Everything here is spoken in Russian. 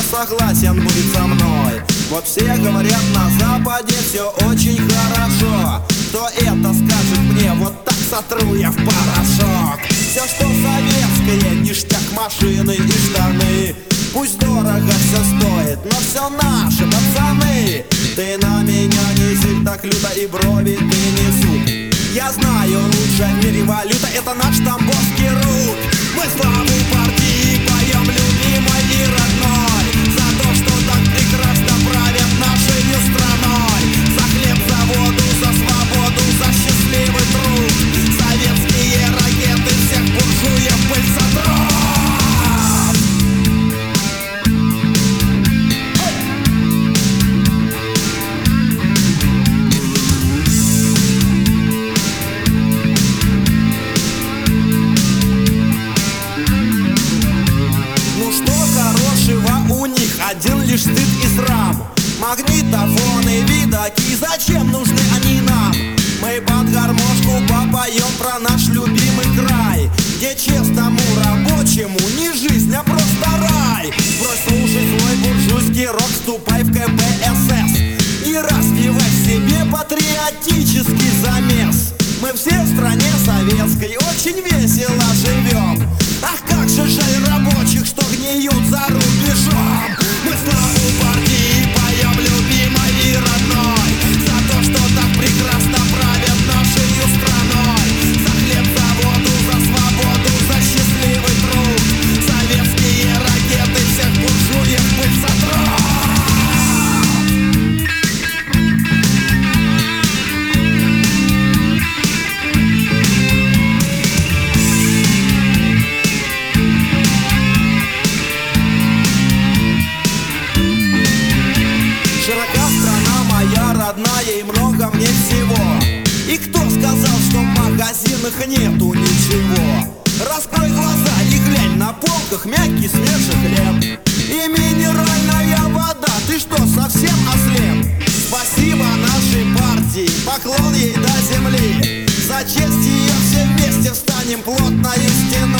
согласен будет со мной. Вот все говорят, на Западе все очень хорошо. Кто это скажет мне, вот так сотру я в порошок. Все, что советское, ништяк, машины и штаны. Пусть дорого все стоит, но все наши пацаны. Ты на меня не зырь так люто и брови ты не суд. Я знаю, лучшая в мире валюта — это наш тамбовский рут. Мы славу партии поем, любимой и родной, за то, что так прекрасно правят нашей страной. За хлеб, за воду, за свободу, за счастливый труд. Советские ракеты всех буржуев пыль сотрут. Один лишь стыд и срам. Магнитофоны, видаки, зачем нужны они нам? Мы под гармошку попоем про наш любимый край, где честному рабочему не жизнь, а просто рай. Брось слушать свой буржуйский рок, вступай в КПСС и развивай в себе патриотический замес. Мы все в стране советской очень весело живем. Ах, как же жаль рабочих, что гниют за рубежом. Мы славу партии поем, любимой и родной, за то, что так прекрасно правят нашей страной. За хлеб, за воду, за свободу, за счастливый труд. Советские ракеты всех буржуев пыль сотрут. И много мне всего. И кто сказал, что в магазинах нету ничего? Раскрой глаза и глянь, на полках мягкий свежий хлеб и минеральная вода. Ты что, совсем ослеп? Спасибо нашей партии, поклон ей до земли. За честь ее все вместе встанем плотною стеной.